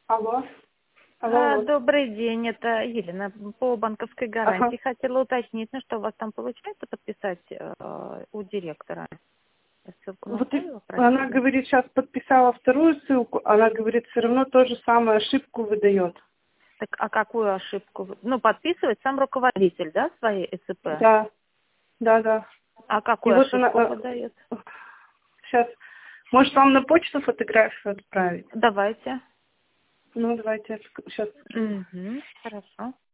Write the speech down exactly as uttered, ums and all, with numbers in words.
Алло. Алло, А, алло. Добрый день, это Елена. По банковской Ага. гарантии хотела уточнить, ну что у вас там получается подписать э, у директора? Я ссылку Вот и направила, она просили. говорит, сейчас подписала вторую ссылку, она говорит, все равно то же самое, ошибку выдает. Так, а какую ошибку? вы- Ну, подписывает сам руководитель, да, своей СП? Да, да, да. А И какую вот она... ошибку выдает? Сейчас. Может, вам на почту фотографию отправить? Давайте. Ну, давайте, сейчас скажу. Угу, хорошо.